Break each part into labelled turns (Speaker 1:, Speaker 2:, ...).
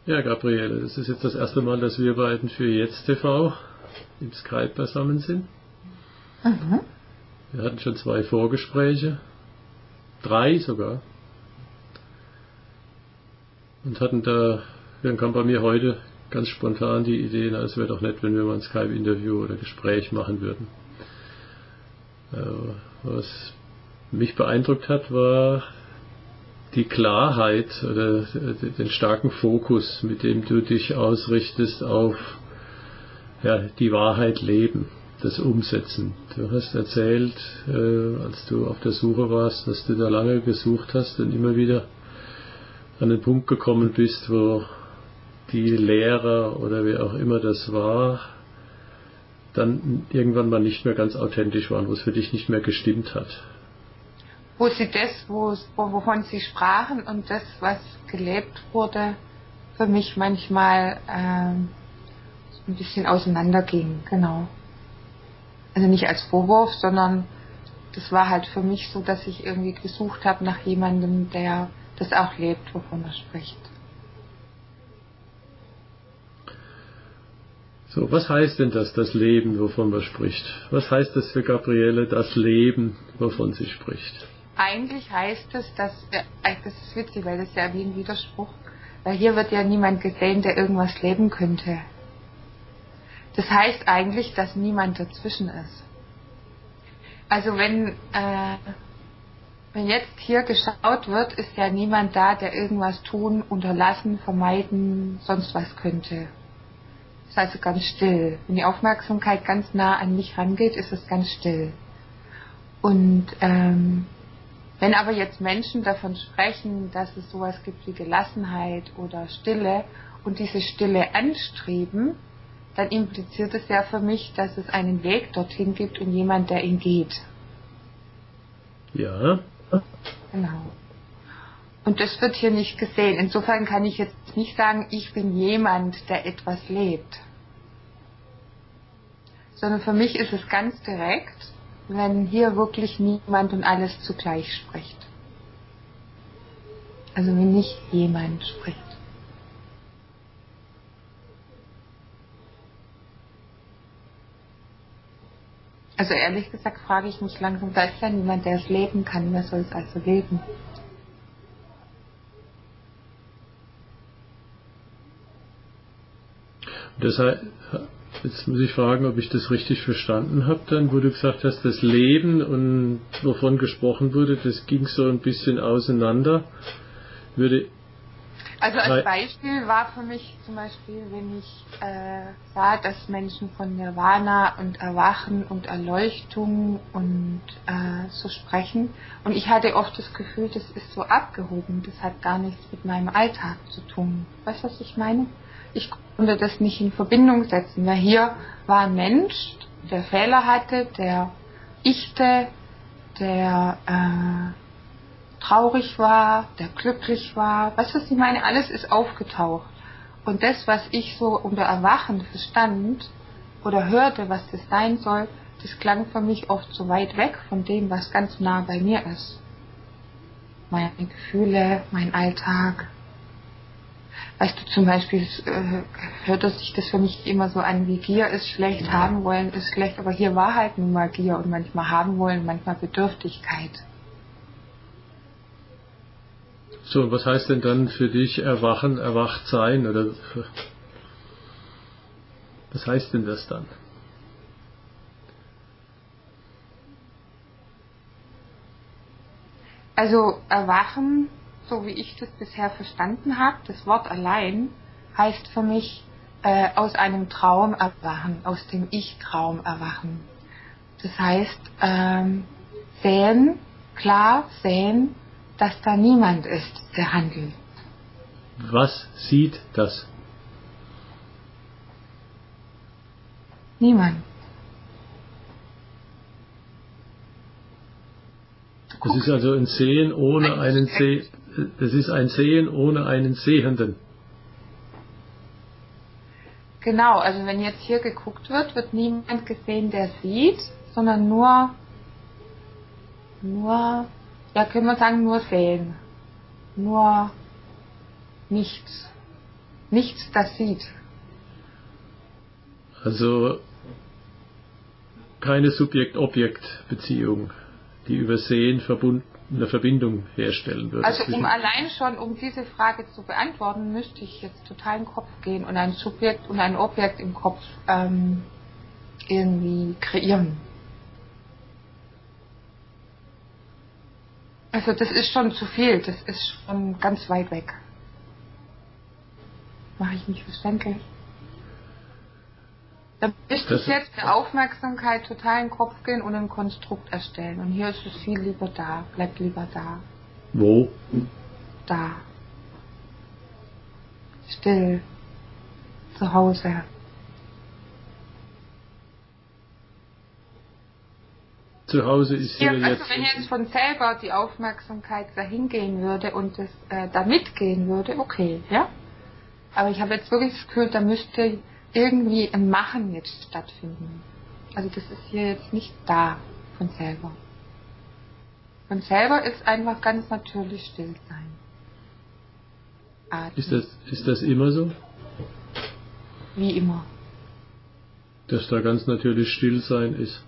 Speaker 1: Ja, Gabriele, das ist jetzt das erste Mal, dass wir beiden für Jetzt TV im Skype beisammen sind.
Speaker 2: Mhm.
Speaker 1: Wir hatten schon 2 Vorgespräche, 3 sogar. Und dann kam bei mir heute ganz spontan die Idee, na, es wäre doch nett, wenn wir mal ein Skype-Interview oder Gespräch machen würden. Was mich beeindruckt hat, war die Klarheit oder den starken Fokus, mit dem du dich ausrichtest auf die Wahrheit leben, das Umsetzen. Du hast erzählt, als du auf der Suche warst, dass du da lange gesucht hast und immer wieder an den Punkt gekommen bist, wo die Lehrer oder wer auch immer das war, dann irgendwann mal nicht mehr ganz authentisch waren, wo es für dich nicht mehr gestimmt hat.
Speaker 2: Wo sie das, wovon sie sprachen und das, was gelebt wurde, für mich manchmal ein bisschen auseinanderging, genau. Also nicht als Vorwurf, sondern das war halt für mich so, dass ich irgendwie gesucht habe nach jemandem, der das auch lebt, wovon er spricht.
Speaker 1: So, was heißt denn das Leben, wovon man spricht? Was heißt das für Gabriele, das Leben, wovon sie spricht?
Speaker 2: Eigentlich heißt es, das ist witzig, weil das ist ja wie ein Widerspruch, weil hier wird ja niemand gesehen, der irgendwas leben könnte. Das heißt eigentlich, dass niemand dazwischen ist. Also wenn jetzt hier geschaut wird, ist ja niemand da, der irgendwas tun, unterlassen, vermeiden, sonst was könnte. Es ist also ganz still. Wenn die Aufmerksamkeit ganz nah an mich rangeht, ist es ganz still. Und wenn aber jetzt Menschen davon sprechen, dass es sowas gibt wie Gelassenheit oder Stille und diese Stille anstreben, dann impliziert es ja für mich, dass es einen Weg dorthin gibt und jemand, der ihn geht.
Speaker 1: Ja.
Speaker 2: Genau. Und das wird hier nicht gesehen. Insofern kann ich jetzt nicht sagen, ich bin jemand, der etwas lebt. Sondern für mich ist es ganz direkt, wenn hier wirklich niemand und alles zugleich spricht. Also wenn nicht jemand spricht. Also ehrlich gesagt frage ich mich langsam, da ist ja niemand, der es leben kann. Wer soll es also leben?
Speaker 1: Deshalb, jetzt muss ich fragen, ob ich das richtig verstanden habe, dann, wo du gesagt hast, das Leben und wovon gesprochen wurde, das ging so ein bisschen auseinander.
Speaker 2: Also als Beispiel war für mich zum Beispiel, wenn ich sah, dass Menschen von Nirvana und Erwachen und Erleuchtung und so sprechen. Und ich hatte oft das Gefühl, das ist so abgehoben, das hat gar nichts mit meinem Alltag zu tun. Weißt du, was ich meine? Ich konnte das nicht in Verbindung setzen, weil hier war ein Mensch, der Fehler hatte, der ichte, der traurig war, der glücklich war. Weißt du, was ich meine? Alles ist aufgetaucht. Und das, was ich so unter Erwachen verstand oder hörte, was das sein soll, das klang für mich oft so weit weg von dem, was ganz nah bei mir ist. Meine Gefühle, mein Alltag. Weißt du, zum Beispiel hörte sich das für mich immer so an, wie Gier ist schlecht, haben wollen ist schlecht, aber hier war halt nun mal Gier und manchmal haben wollen, manchmal Bedürftigkeit.
Speaker 1: So, was heißt denn dann für dich erwachen, erwacht sein? Oder was heißt denn das dann?
Speaker 2: Also erwachen, so wie ich das bisher verstanden habe, das Wort allein heißt für mich aus einem Traum erwachen, aus dem Ich-Traum erwachen. Das heißt sehen, klar sehen, dass da niemand ist, der handelt.
Speaker 1: Was sieht das?
Speaker 2: Niemand.
Speaker 1: Das ist also ein Sehen ohne einen das ist ein Sehen ohne einen Sehenden.
Speaker 2: Genau, also wenn jetzt hier geguckt wird, wird niemand gesehen, der sieht, sondern nur, ja, können wir sagen, nur sehen. Nur nichts. nichts das sieht.
Speaker 1: Also keine Subjekt-Objekt-Beziehung, die über Sehen eine Verbindung herstellen würde.
Speaker 2: Also allein schon, um diese Frage zu beantworten, müsste ich jetzt total in den Kopf gehen und ein Subjekt und ein Objekt im Kopf irgendwie kreieren. Also das ist schon zu viel, das ist schon ganz weit weg. Mache ich mich verständlich? Da müsste ich jetzt der Aufmerksamkeit total in den Kopf gehen und ein Konstrukt erstellen. Und hier ist es viel lieber da, bleibt lieber da.
Speaker 1: Wo?
Speaker 2: Da. Still. Zu Hause.
Speaker 1: Zu Hause ist hier
Speaker 2: Ja,
Speaker 1: jetzt...
Speaker 2: also wenn jetzt von selber die Aufmerksamkeit dahin gehen würde und es da mitgehen würde, okay, ja? Aber ich habe jetzt wirklich das Gefühl, da müsste irgendwie ein Machen jetzt stattfinden. Also das ist hier jetzt nicht da von selber. Von selber ist einfach ganz natürlich still sein. Atmen.
Speaker 1: Ist das immer so?
Speaker 2: Wie immer.
Speaker 1: Dass da ganz natürlich still sein ist?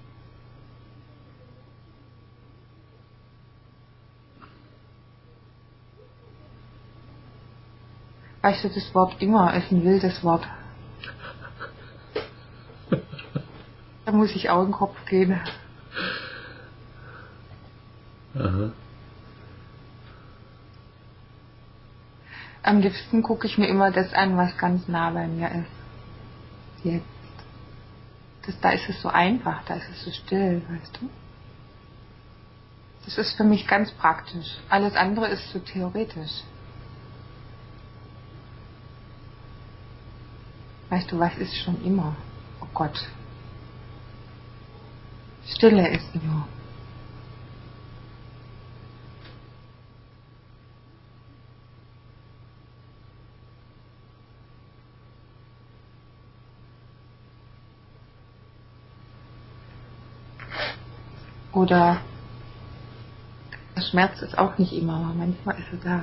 Speaker 2: Weißt du, das Wort immer ist ein wildes Wort. Da muss ich auch in den Kopf gehen.
Speaker 1: Aha.
Speaker 2: Am liebsten gucke ich mir immer das an, was ganz nah bei mir ist. Jetzt. Da ist es so einfach, da ist es so still, weißt du? Das ist für mich ganz praktisch. Alles andere ist so theoretisch. Weißt du, was ist schon immer? Oh Gott. Stille ist immer. Oder der Schmerz ist auch nicht immer, aber manchmal ist er da.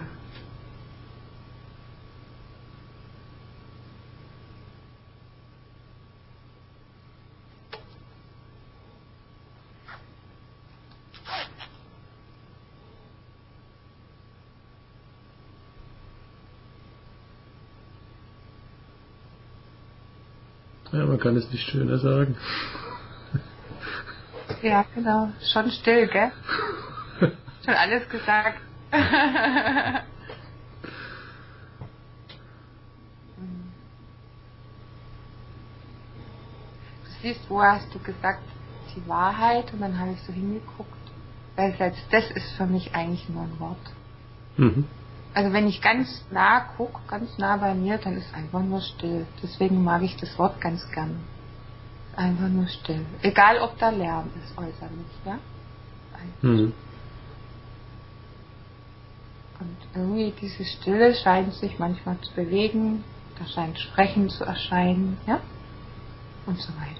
Speaker 1: Ja, man kann es nicht schöner sagen.
Speaker 2: Ja, genau. Schon still, gell? Schon alles gesagt. Du siehst, wo hast du gesagt, die Wahrheit? Und dann habe ich so hingeguckt. Weil selbst das ist für mich eigentlich nur ein Wort.
Speaker 1: Mhm.
Speaker 2: Also wenn ich ganz nah gucke, ganz nah bei mir, dann ist einfach nur still. Deswegen mag ich das Wort ganz gern. Einfach nur still. Egal, ob da Lärm ist äußerlich, ja?
Speaker 1: Mhm.
Speaker 2: Und irgendwie diese Stille scheint sich manchmal zu bewegen, da scheint Sprechen zu erscheinen, ja? Und so weiter.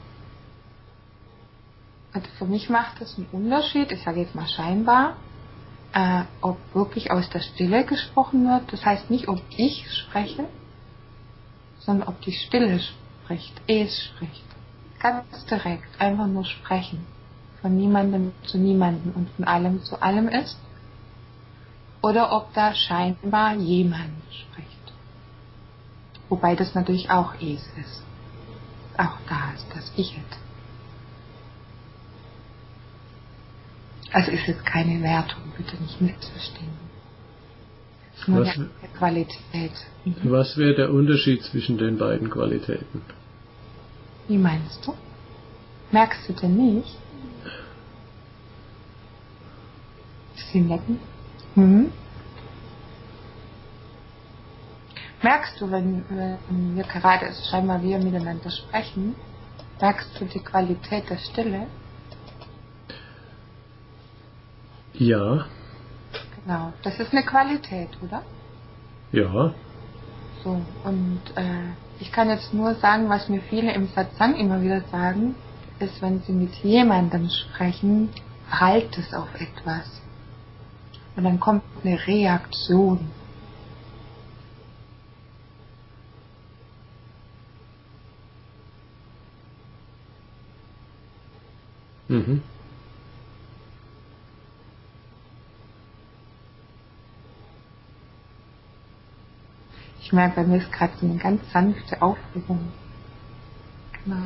Speaker 2: Und für mich macht das einen Unterschied, ich sage jetzt mal scheinbar, ob wirklich aus der Stille gesprochen wird. Das heißt nicht, ob ich spreche, sondern ob die Stille spricht, es spricht. Ganz direkt, einfach nur sprechen. Von niemandem zu niemandem und von allem zu allem ist. Oder ob da scheinbar jemand spricht. Wobei das natürlich auch es ist. Auch da ist das Ich. Also ist jetzt keine Wertung, bitte nicht missverstehen. Es ist nur eine Qualität. Mhm.
Speaker 1: Was wäre der Unterschied zwischen den beiden Qualitäten?
Speaker 2: Wie meinst du? Merkst du denn nicht? Sie necken? Mhm. Merkst du, wenn wir gerade scheinbar wir miteinander sprechen, merkst du die Qualität der Stille?
Speaker 1: Ja.
Speaker 2: Genau, das ist eine Qualität, oder?
Speaker 1: Ja.
Speaker 2: So, und ich kann jetzt nur sagen, was mir viele im Satsang immer wieder sagen, ist, wenn sie mit jemandem sprechen, prallt es auf etwas. Und dann kommt eine Reaktion.
Speaker 1: Mhm.
Speaker 2: Ich merke, bei mir ist gerade so eine ganz sanfte Aufregung. Genau.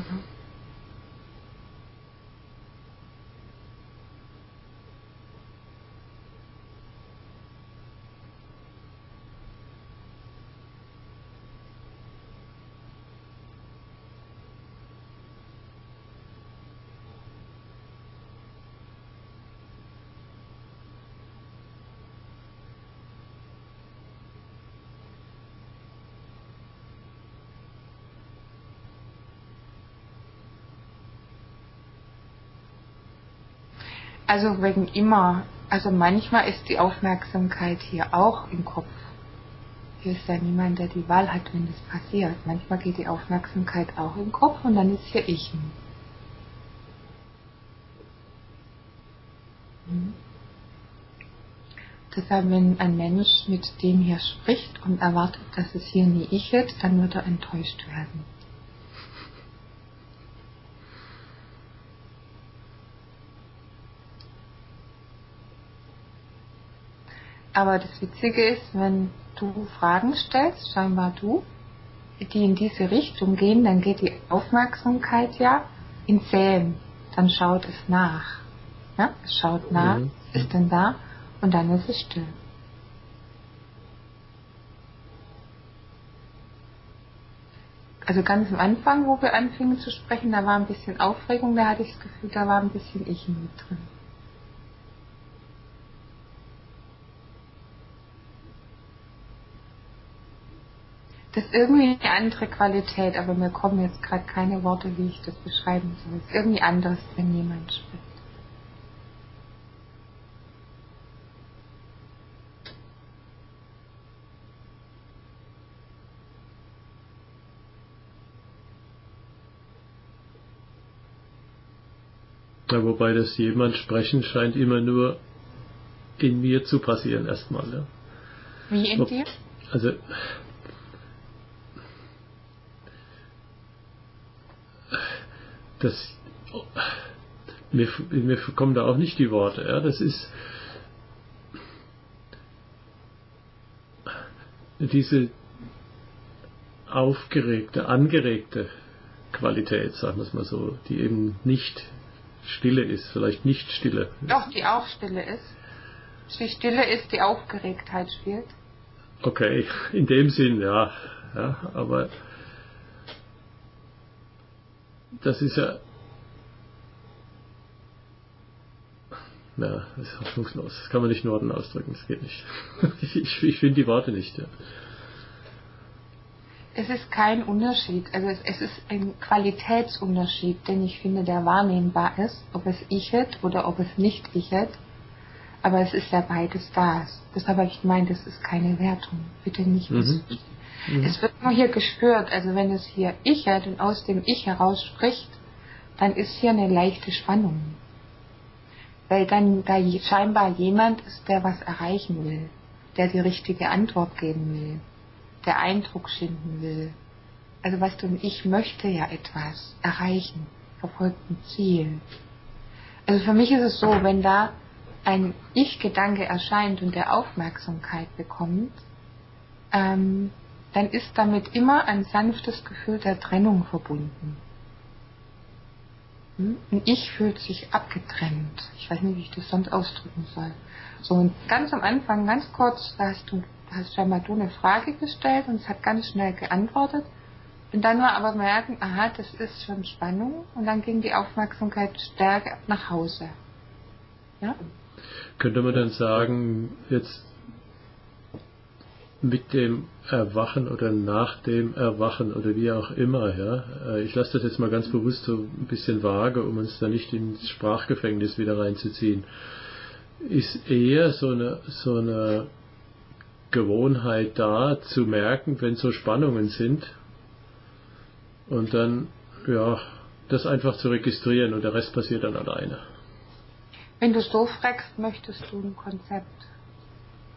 Speaker 2: Also wegen immer, also manchmal ist die Aufmerksamkeit hier auch im Kopf. Hier ist ja niemand, der die Wahl hat, wenn das passiert. Manchmal geht die Aufmerksamkeit auch im Kopf und dann ist hier ich. Deshalb, wenn ein Mensch mit dem hier spricht und erwartet, dass es hier nie ich wird, dann wird er enttäuscht werden. Aber das Witzige ist, wenn du Fragen stellst, scheinbar du, die in diese Richtung gehen, dann geht die Aufmerksamkeit ja in Zählen. Dann schaut es nach. Ja? Es schaut nach, ist denn da und dann ist es still. Also ganz am Anfang, wo wir anfingen zu sprechen, da war ein bisschen Aufregung, da hatte ich das Gefühl, da war ein bisschen Ich mit drin. Das ist irgendwie eine andere Qualität, aber mir kommen jetzt gerade keine Worte, wie ich das beschreiben soll. Es ist irgendwie anders, wenn jemand spricht.
Speaker 1: Ja, wobei das jemand sprechen scheint immer nur in mir zu passieren erstmal. Ja.
Speaker 2: Wie in dir?
Speaker 1: Also das mir kommen da auch nicht die Worte. Ja. Das ist diese aufgeregte, angeregte Qualität, sagen wir es mal so, die eben nicht Stille ist, vielleicht nicht Stille.
Speaker 2: Doch, die auch Stille ist. Die Stille ist, die Aufgeregtheit spielt.
Speaker 1: Okay, in dem Sinn, ja, aber das ist ja, das ist hoffnungslos. Das kann man nicht in Worten ausdrücken, das geht nicht. Ich finde die Worte nicht. Ja.
Speaker 2: Es ist kein Unterschied, also es ist ein Qualitätsunterschied, den ich finde, der wahrnehmbar ist, ob es ichet oder ob es nicht ichet, aber es ist ja beides da. Deshalb habe ich gemeint, es ist keine Wertung, bitte nicht missverstehen. Es wird nur hier gespürt, also wenn es hier ichet und aus dem Ich heraus spricht, dann ist hier eine leichte Spannung, weil dann da scheinbar jemand ist, der was erreichen will, der die richtige Antwort geben will, der Eindruck schinden will. Also weißt du, ich möchte ja etwas erreichen, verfolgt ein Ziel. Also für mich ist es so, wenn da ein Ich-Gedanke erscheint und der Aufmerksamkeit bekommt, dann ist damit immer ein sanftes Gefühl der Trennung verbunden. Ein Ich fühlt sich abgetrennt. Ich weiß nicht, wie ich das sonst ausdrücken soll. So, und ganz am Anfang, ganz kurz, da hast scheinbar du eine Frage gestellt und es hat ganz schnell geantwortet. Und dann war aber merken, aha, das ist schon Spannung. Und dann ging die Aufmerksamkeit stärker nach Hause. Ja?
Speaker 1: Könnte man dann sagen, jetzt mit dem Erwachen oder nach dem Erwachen oder wie auch immer, ja, ich lasse das jetzt mal ganz bewusst so ein bisschen vage, um uns da nicht ins Sprachgefängnis wieder reinzuziehen, ist eher so eine Gewohnheit da, zu merken, wenn so Spannungen sind und dann, das einfach zu registrieren und der Rest passiert dann alleine.
Speaker 2: Wenn du so fragst, möchtest du ein Konzept?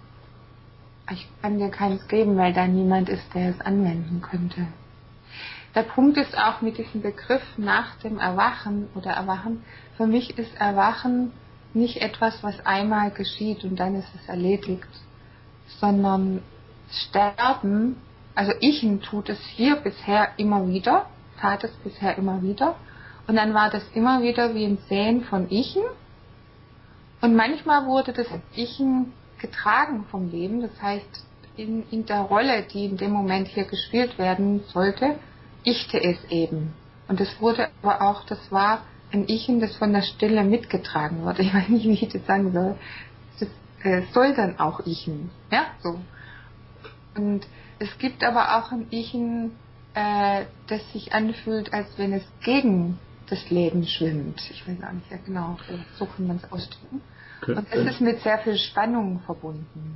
Speaker 2: Ich kann dir keins geben, weil da niemand ist, der es anwenden könnte. Der Punkt ist auch mit diesem Begriff nach dem Erwachen oder Erwachen, für mich ist Erwachen nicht etwas, was einmal geschieht und dann ist es erledigt, sondern Sterben, also Ichen tut es hier bisher immer wieder, tat es bisher immer wieder und dann war das immer wieder wie ein Sehen von Ichen und manchmal wurde das Ichen getragen vom Leben, das heißt in der Rolle, die in dem Moment hier gespielt werden sollte, ichte es eben. Und das wurde aber auch, das war ein Ichen, das von der Stille mitgetragen wurde. Ich weiß nicht, wie ich das sagen soll. Das soll dann auch Ichen. Ja, so. Und es gibt aber auch ein Ichen, das sich anfühlt, als wenn es gegen das Leben schwimmt. Ich weiß auch nicht ja genau, so kann man es ausdrücken. Und es ist mit sehr viel Spannung verbunden.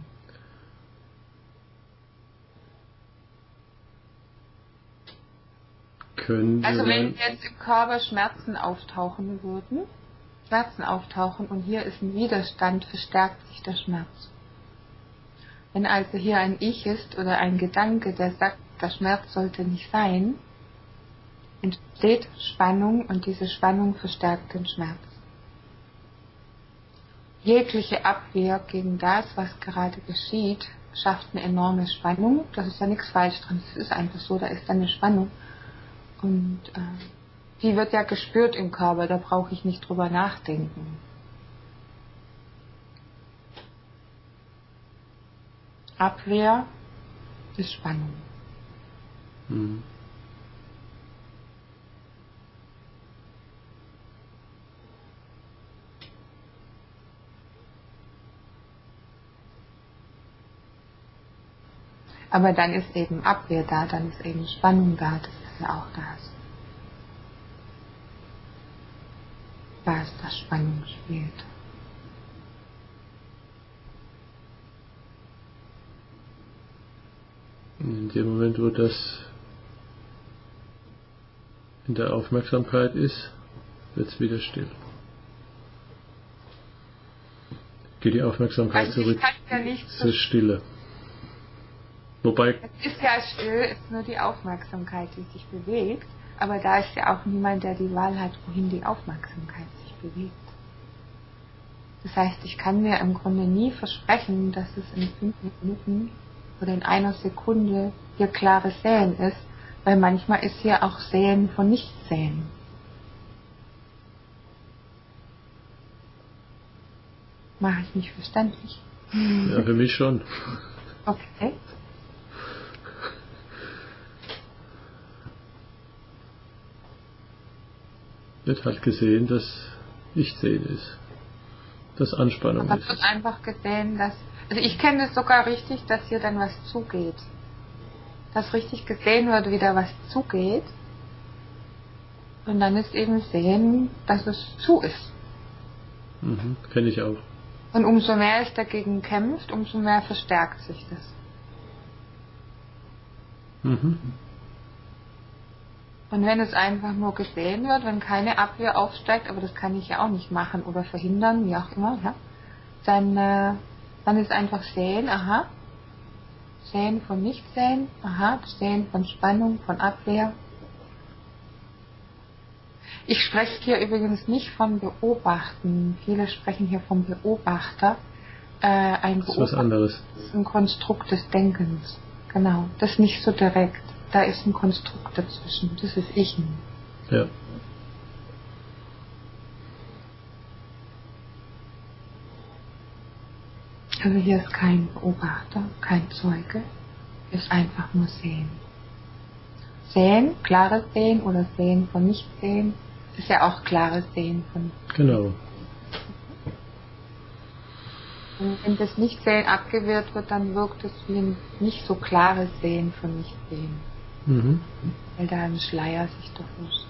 Speaker 2: Also wenn jetzt im Körper Schmerzen auftauchen und hier ist ein Widerstand, verstärkt sich der Schmerz. Wenn also hier ein Ich ist oder ein Gedanke, der sagt, der Schmerz sollte nicht sein, entsteht Spannung und diese Spannung verstärkt den Schmerz. Jegliche Abwehr gegen das, was gerade geschieht, schafft eine enorme Spannung. Das ist ja nichts falsch dran, es ist einfach so, da ist eine Spannung. Und die wird ja gespürt im Körper, da brauche ich nicht drüber nachdenken. Abwehr ist Spannung.
Speaker 1: Mhm.
Speaker 2: Aber dann ist eben Abwehr da, dann ist eben Spannung da, das ist ja auch das. Was Spannung spielt.
Speaker 1: In dem Moment, wo das in der Aufmerksamkeit ist, wird es wieder still. Geht die Aufmerksamkeit zurück zur Stille. Wobei
Speaker 2: es ist ja still, es ist nur die Aufmerksamkeit, die sich bewegt, aber da ist ja auch niemand, der die Wahl hat, wohin die Aufmerksamkeit sich bewegt. Das heißt, ich kann mir im Grunde nie versprechen, dass es in 5 Minuten oder in einer Sekunde hier klares Sehen ist, weil manchmal ist hier auch Sehen von Nichtsehen. Mache ich mich verständlich?
Speaker 1: Ja, für mich schon.
Speaker 2: Okay.
Speaker 1: Wird halt gesehen, dass Nichtsehen ist. Dass Anspannung
Speaker 2: Aber
Speaker 1: ist.
Speaker 2: es wird einfach gesehen, dass, also ich kenne es sogar richtig, dass hier dann was zugeht. Dass richtig gesehen wird, wie da was zugeht. Und dann ist eben sehen, dass es zu ist.
Speaker 1: Mhm, kenne ich auch.
Speaker 2: Und umso mehr es dagegen kämpft, umso mehr verstärkt sich das.
Speaker 1: Mhm.
Speaker 2: Und wenn es einfach nur gesehen wird, wenn keine Abwehr aufsteigt, aber das kann ich ja auch nicht machen oder verhindern, wie auch immer, ja, dann ist einfach sehen, aha, sehen von Nichtsehen, aha, sehen von Spannung, von Abwehr. Ich spreche hier übrigens nicht von Beobachten. Viele sprechen hier vom Beobachter. Ein
Speaker 1: Das ist was anderes.
Speaker 2: ist ein Konstrukt des Denkens. Genau, das ist nicht so direkt. Da ist ein Konstrukt dazwischen. Das ist Ich.
Speaker 1: Ja.
Speaker 2: Also hier ist kein Beobachter, kein Zeuge. Hier ist einfach nur Sehen. Sehen, klares Sehen oder Sehen von Nichtsehen, ist ja auch klares Sehen von.
Speaker 1: Genau.
Speaker 2: Und wenn das Nichtsehen abgewehrt wird, dann wirkt es wie ein nicht so klares Sehen von Nichtsehen.
Speaker 1: Mhm.
Speaker 2: Weil da ein Schleier sich davor schiebt.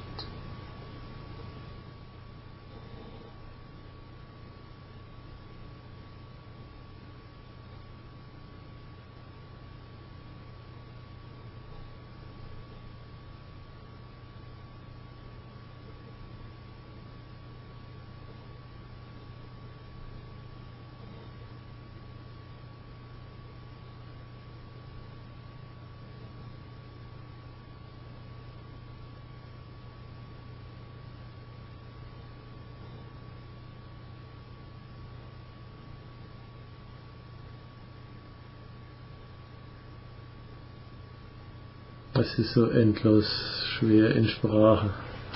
Speaker 1: Es ist so endlos schwer in Sprache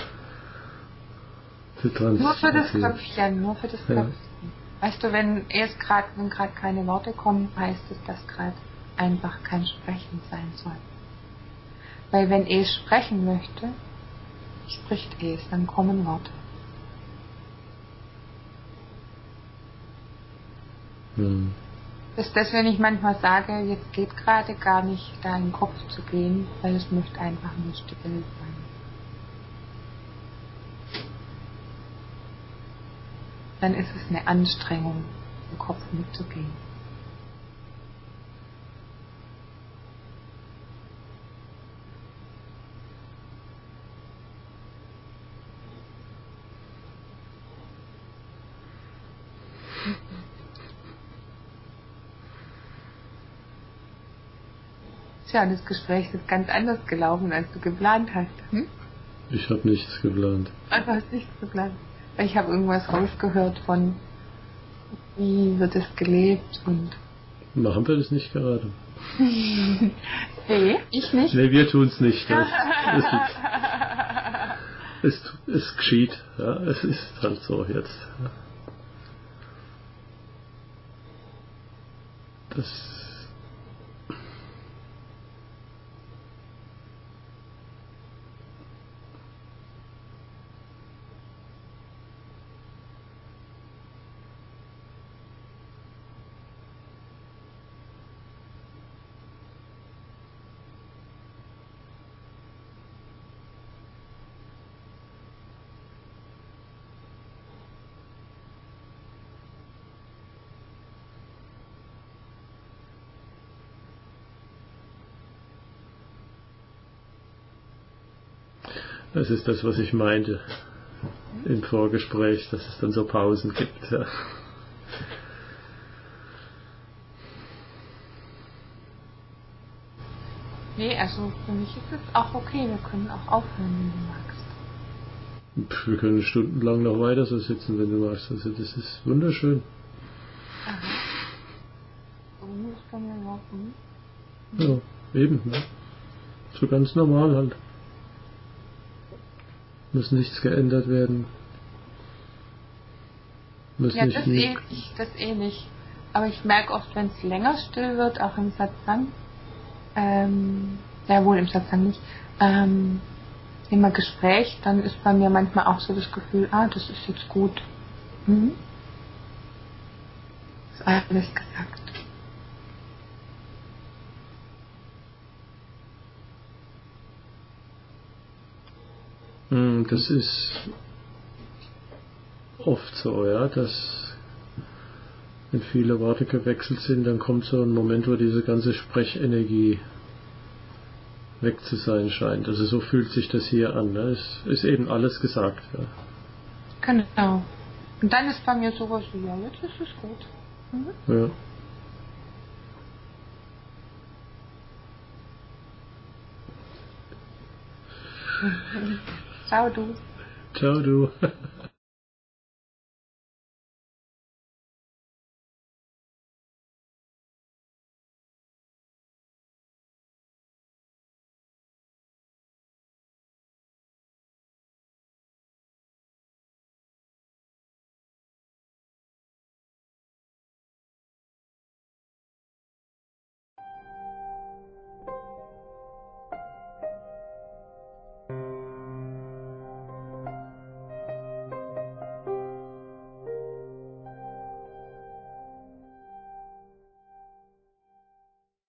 Speaker 1: zu transportieren.
Speaker 2: Nur für das Köpfchen, nur für das Köpfchen. Weißt du, wenn gerade keine Worte kommen, heißt es, dass gerade einfach kein Sprechen sein soll. Weil wenn es sprechen möchte, spricht es, dann kommen Worte. Das ist das, wenn ich manchmal sage, jetzt geht gerade gar nicht, da in den Kopf zu gehen, weil es möchte einfach nur still sein. Dann ist es eine Anstrengung, im Kopf mitzugehen. Tja, das Gespräch ist ganz anders gelaufen, als du geplant hast.
Speaker 1: Ich habe nichts geplant.
Speaker 2: Du hast nichts geplant. Ich habe irgendwas rausgehört von, wie wird es gelebt und...
Speaker 1: Machen wir das nicht gerade?
Speaker 2: Hey, ich nicht?
Speaker 1: Nee, wir tun es nicht. Es geschieht. Ja, es ist halt so jetzt. Ja. Das Das ist das, was ich meinte im Vorgespräch, dass es dann so Pausen gibt. Ja.
Speaker 2: Nee, also für mich ist es auch okay. Wir können auch aufhören, wenn du magst.
Speaker 1: Wir können stundenlang noch weiter so sitzen, wenn du magst. Also das ist wunderschön.
Speaker 2: Aha. So ist bei mir überhaupt nicht.
Speaker 1: Ja, eben. Ne? So ganz normal halt. Muss nichts geändert werden. Muss
Speaker 2: Ja,
Speaker 1: nicht
Speaker 2: das eh nicht. Aber ich merke oft, wenn es länger still wird, auch im Satsang, ja wohl im Satsang nicht, immer Gespräch, dann ist bei mir manchmal auch so das Gefühl, das ist jetzt gut. Ist alles gesagt.
Speaker 1: Das ist oft so, ja, dass wenn viele Worte gewechselt sind, dann kommt so ein Moment, wo diese ganze Sprechenergie weg zu sein scheint. Also so fühlt sich das hier an. Ne? Es ist eben alles gesagt. Ja.
Speaker 2: Genau. Und dann ist bei mir sowas wie, ja, jetzt ist es gut.
Speaker 1: Ja.
Speaker 2: Ciao, du.
Speaker 1: Ciao, du.